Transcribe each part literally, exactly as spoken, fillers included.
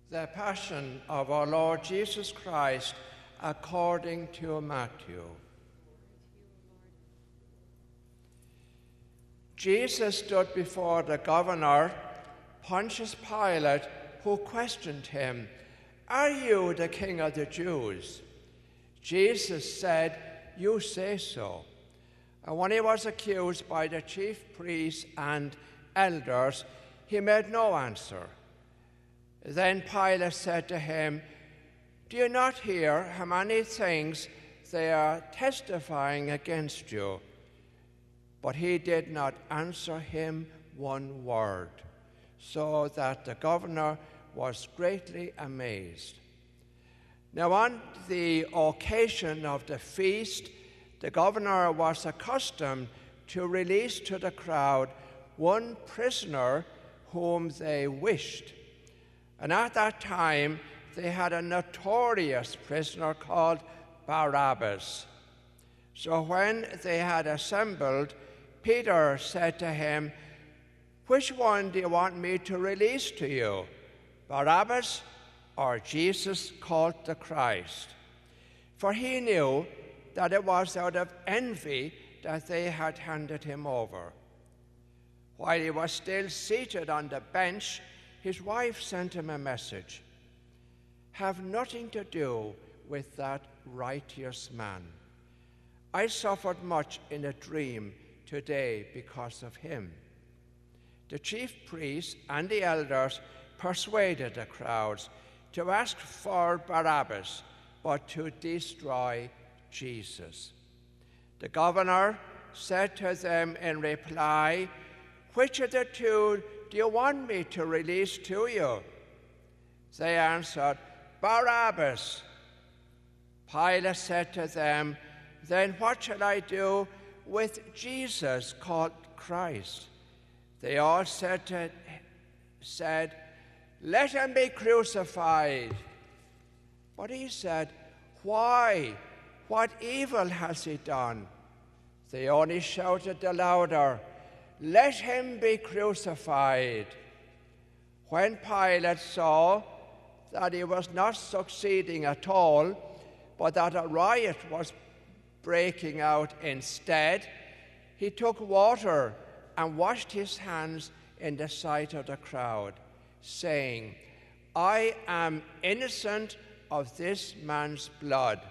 The Passion of our Lord Jesus Christ according to Matthew. Jesus stood before the governor, Pontius Pilate, who questioned him, "Are you the king of the Jews?" Jesus said, "You say so." And when he was accused by the chief priests and elders, he made no answer. Then Pilate said to him, "Do you not hear how many things they are testifying against you?" But he did not answer him one word, so that the governor was greatly amazed. Now on the occasion of the feast, the governor was accustomed to release to the crowd one prisoner whom they wished. And at that time, they had a notorious prisoner called Barabbas. So when they had assembled, Peter said to him, "Which one do you want me to release to you, Barabbas or Jesus called the Christ?" For he knew that it was out of envy that they had handed him over. While he was still seated on the bench, his wife sent him a message, "Have nothing to do with that righteous man. I suffered much in a dream today because of him." The chief priests and the elders persuaded the crowds to ask for Barabbas, but to destroy Jesus. The governor said to them in reply, "Which of the two do you want me to release to you?" They answered, "Barabbas." Pilate said to them, "Then what shall I do with Jesus called Christ?" They all said, to, said, "Let him be crucified." But he said, "Why? What evil has he done?" They only shouted the louder, "Let him be crucified." When Pilate saw that he was not succeeding at all, but that a riot was breaking out instead, he took water and washed his hands in the sight of the crowd, saying, "I am innocent of this man's blood.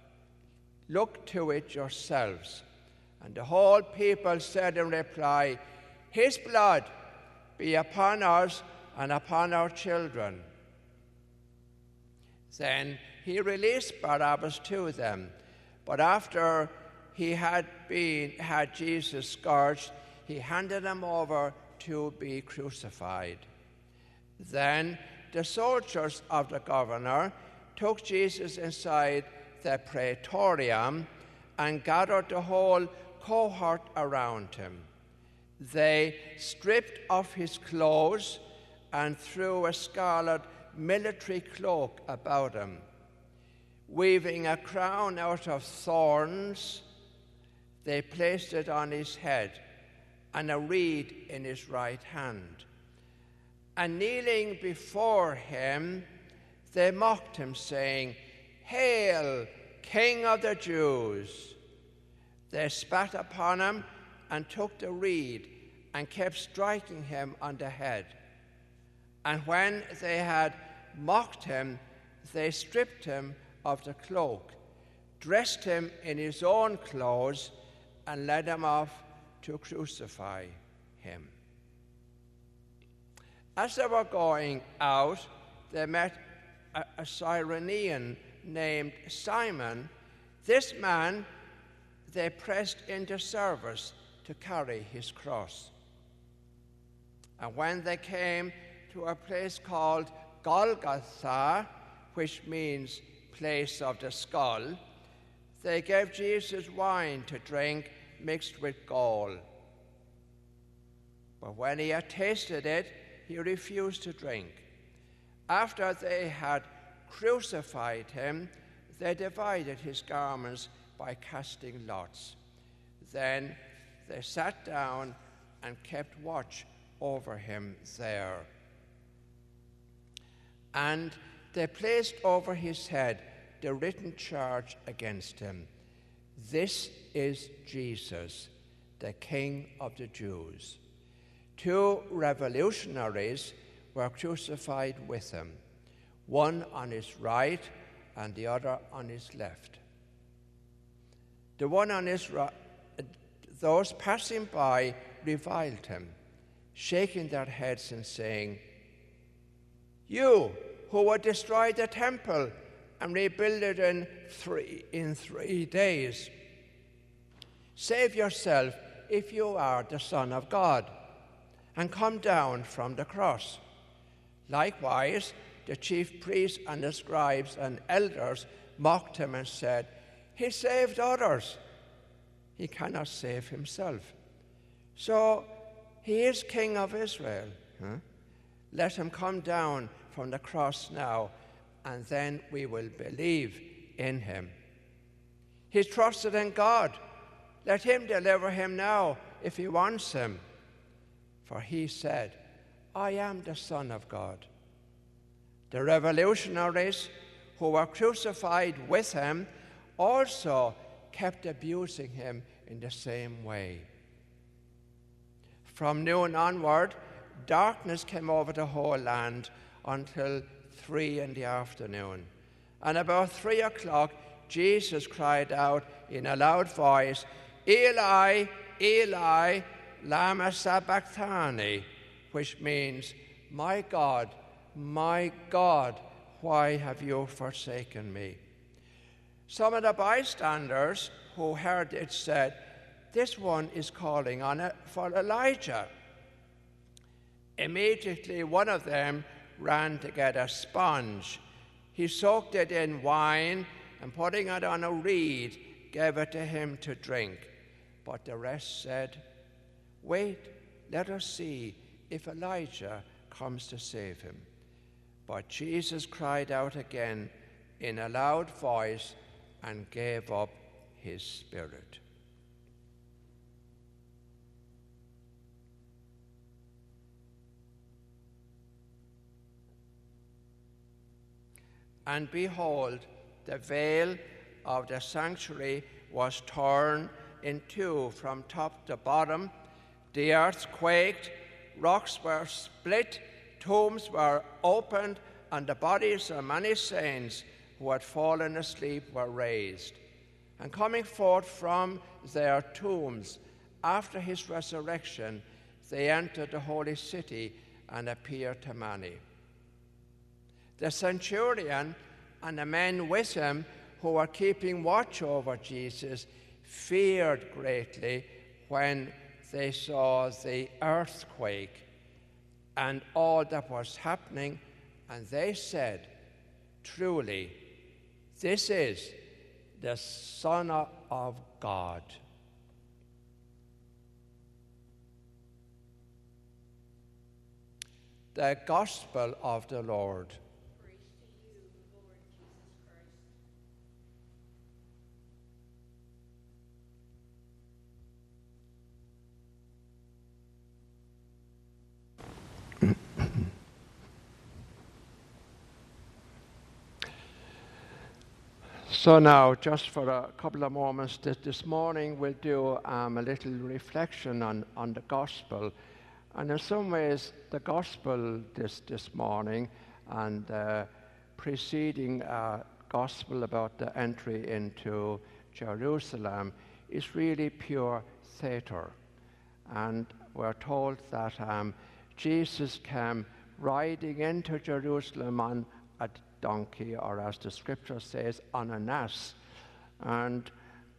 Look to it yourselves." And the whole people said in reply, "His blood be upon us and upon our children." Then he released Barabbas to them, but after he had been had Jesus scourged, he handed him over to be crucified. Then the soldiers of the governor took Jesus inside the praetorium and gathered the whole cohort around him. They stripped off his clothes and threw a scarlet military cloak about him. Weaving a crown out of thorns, they placed it on his head and a reed in his right hand. And kneeling before him, they mocked him, saying, "Hail, King of the Jews!" They spat upon him and took the reed and kept striking him on the head. And when they had mocked him, they stripped him of the cloak, dressed him in his own clothes, and led him off to crucify him. As they were going out, they met a, a Cyrenian named Simon. This man they pressed into service to carry his cross. And when they came to a place called Golgotha, which means place of the skull, they gave Jesus wine to drink mixed with gall. But when he had tasted it, he refused to drink. After they had crucified him, they divided his garments by casting lots. Then they sat down and kept watch over him there. And they placed over his head the written charge against him: "This is Jesus, the King of the Jews." Two revolutionaries were crucified with him, one on his right and the other on his left. The one on his right, those passing by reviled him, shaking their heads and saying, "You who would destroy the temple and rebuild it in three, in three days, save yourself if you are the Son of God, and come down from the cross." Likewise, the chief priests and the scribes and elders mocked him and said, "He saved others. He cannot save himself. So he is King of Israel. Huh? Let him come down from the cross now, and then we will believe in him. He trusted in God. Let him deliver him now if he wants him. For he said, I am the Son of God." The revolutionaries who were crucified with him also kept abusing him in the same way. From noon onward, darkness came over the whole land until three in the afternoon. And about three o'clock, Jesus cried out in a loud voice, "Eli, Eli, lama sabachthani," which means, "My God, my God, why have you forsaken me?" Some of the bystanders who heard it said, "This one is calling on it for Elijah." Immediately one of them ran to get a sponge. He soaked it in wine and, putting it on a reed, gave it to him to drink. But the rest said, "Wait, let us see if Elijah comes to save him." But Jesus cried out again in a loud voice and gave up his spirit. And behold, the veil of the sanctuary was torn in two from top to bottom. The earth quaked, rocks were split, tombs were opened, and the bodies of many saints who had fallen asleep were raised. And coming forth from their tombs after his resurrection, they entered the holy city and appeared to many. The centurion and the men with him who were keeping watch over Jesus feared greatly when they saw the earthquake and all that was happening, and they said, "Truly, this is the Son of God." The Gospel of the Lord. Praise to you, Lord Jesus Christ. So now, just for a couple of moments, this, this morning we'll do um, a little reflection on, on the Gospel. And in some ways, the Gospel this, this morning and the preceding uh, Gospel about the entry into Jerusalem is really pure theatre. And we're told that um, Jesus came riding into Jerusalem on a donkey, or as the scripture says, on an ass. And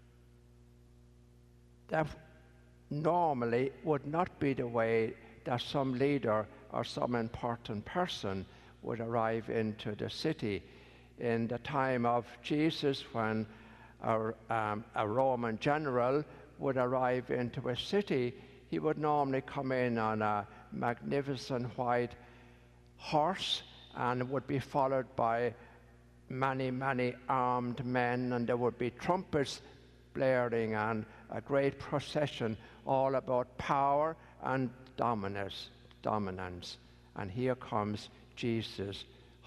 that normally would not be the way that some leader or some important person would arrive into the city. In the time of Jesus, when a, um, a Roman general would arrive into a city, he would normally come in on a magnificent white horse, and would be followed by many, many armed men, and there would be trumpets blaring and a great procession all about power and dominance. dominance. And here comes Jesus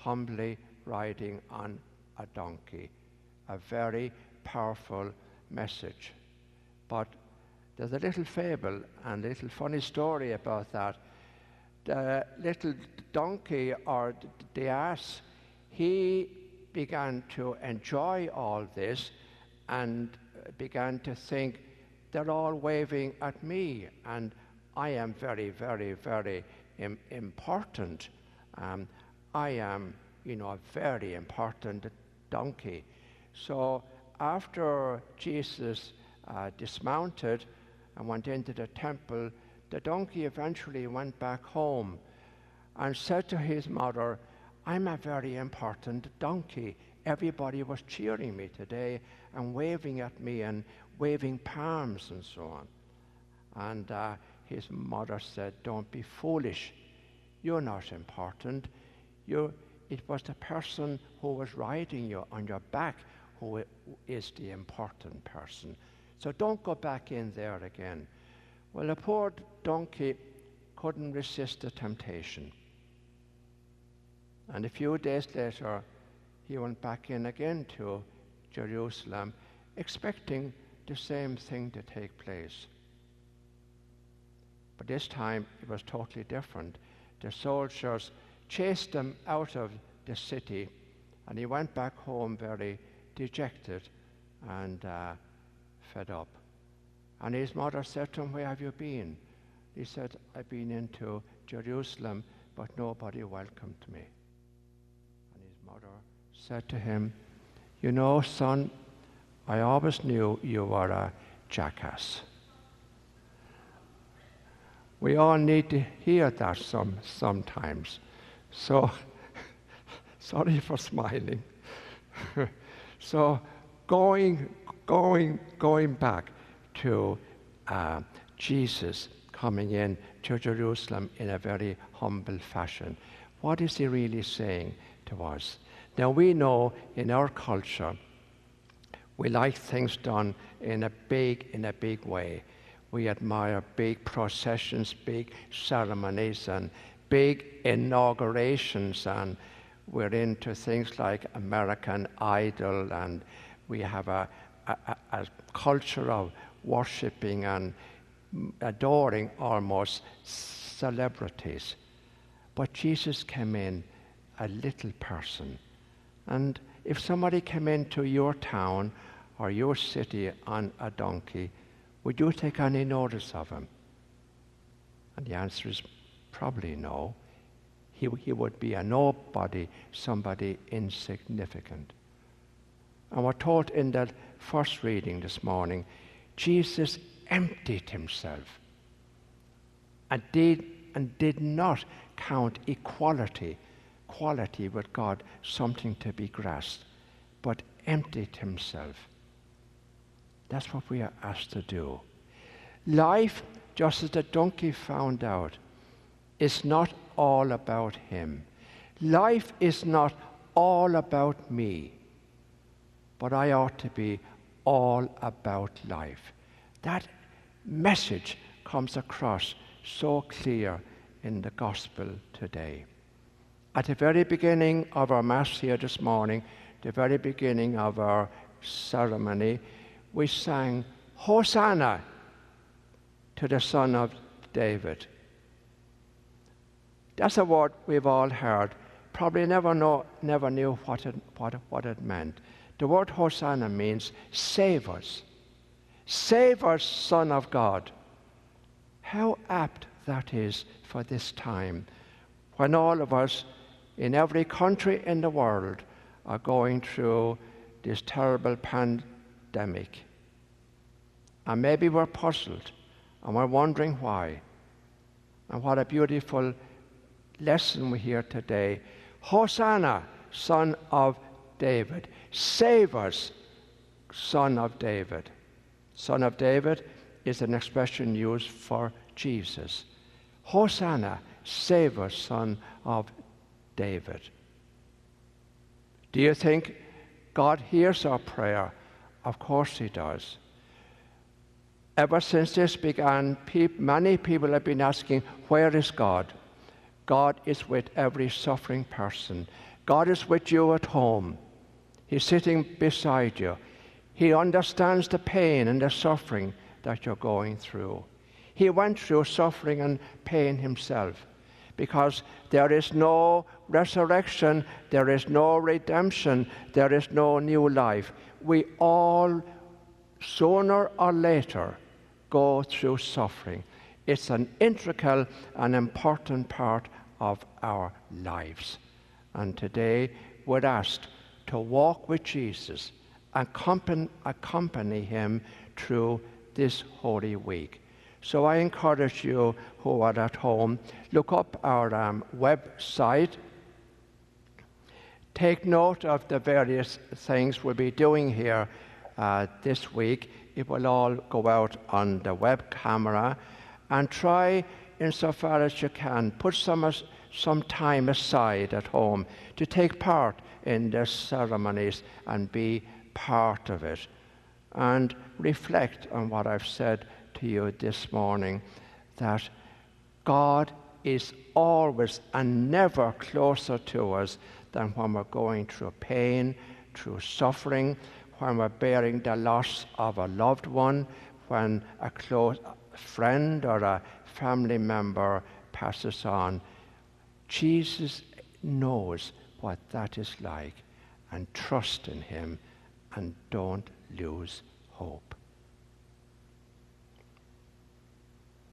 humbly riding on a donkey. A very powerful message. But there's a little fable and a little funny story about that. The little donkey, or the ass, he began to enjoy all this and began to think, they're all waving at me, and I am very, very, very im- important. Um, I am, you know, a very important donkey. So after Jesus uh, dismounted and went into the temple, the donkey eventually went back home and said to his mother, I'm a very important donkey. Everybody was cheering me today and waving at me and waving palms and so on. And uh, his mother said, don't be foolish. You're not important. You're, it was the person who was riding you on your back who is the important person. So don't go back in there again. Well, the poor donkey couldn't resist the temptation. And a few days later, he went back in again to Jerusalem, expecting the same thing to take place. But this time, it was totally different. The soldiers chased him out of the city, and he went back home very dejected and uh, fed up. And his mother said to him, where have you been? He said, I've been into Jerusalem, but nobody welcomed me. And his mother said to him, you know, son, I always knew you were a jackass. We all need to hear that some, sometimes. So, sorry for smiling. So, going, going, going back to uh, Jesus coming in to Jerusalem in a very humble fashion. What is he really saying to us? Now we know in our culture, we like things done in a big, in a big way. We admire big processions, big ceremonies, and big inaugurations, and we're into things like American Idol, and we have a, a, a culture of worshipping and adoring almost celebrities. But Jesus came in a little person. And if somebody came into your town or your city on a donkey, would you take any notice of him? And the answer is probably no. He, he would be a nobody, somebody insignificant. And we're told in that first reading this morning, Jesus emptied himself and did, and did not count equality, quality with God, something to be grasped, but emptied himself. That's what we are asked to do. Life, just as the donkey found out, is not all about him. Life is not all about me, but I ought to be all about life. That message comes across so clear in the gospel today. At the very beginning of our Mass here this morning, the very beginning of our ceremony, we sang, Hosanna to the Son of David. That's a word we've all heard. Probably never know, never knew what it, what, what it meant. The word Hosanna means save us. Save us, Son of God. How apt that is for this time, when all of us in every country in the world are going through this terrible pandemic. And maybe we're puzzled and we're wondering why. And what a beautiful lesson we hear today. Hosanna, Son of David. Save us, Son of David. Son of David is an expression used for Jesus. Hosanna, save us, Son of David. Do you think God hears our prayer? Of course he does. Ever since this began, many people have been asking, where is God? God is with every suffering person. God is with you at home. He's sitting beside you. He understands the pain and the suffering that you're going through. He went through suffering and pain himself, because there is no resurrection, there is no redemption, there is no new life. We all, sooner or later, go through suffering. It's an integral and important part of our lives. And today we're asked to walk with Jesus, accompany, accompany him through this Holy Week. So I encourage you who are at home, look up our um, website. Take note of the various things we'll be doing here uh, this week. It will all go out on the web camera. And try, insofar as you can, put some, some time aside at home to take part in the ceremonies and be part of it. And reflect on what I've said to you this morning, that God is always and never closer to us than when we're going through pain, through suffering, when we're bearing the loss of a loved one, when a close friend or a family member passes on. Jesus knows what that is like, and trust in him and don't lose hope.